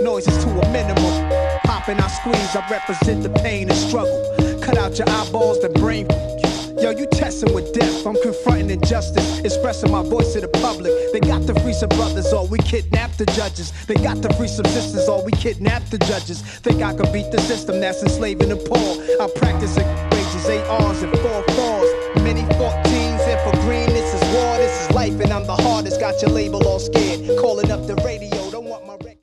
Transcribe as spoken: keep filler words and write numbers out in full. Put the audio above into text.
Noise is to a minimum. Popping, I squeeze, I represent the pain and struggle. Cut out your eyeballs, then brain. Yo, you testing with death. I'm confronting injustice, expressing my voice to the public. They got to free some brothers, or we kidnap the judges. They got to free some sisters, or we kidnap the judges. Think I can beat the system that's enslaving the poor. I practice it, wages, eight R's and four fours. Many fourteens, and for green, this is war, this is life, and I'm the hardest. Got your label all scared, calling up the radio, don't want my record.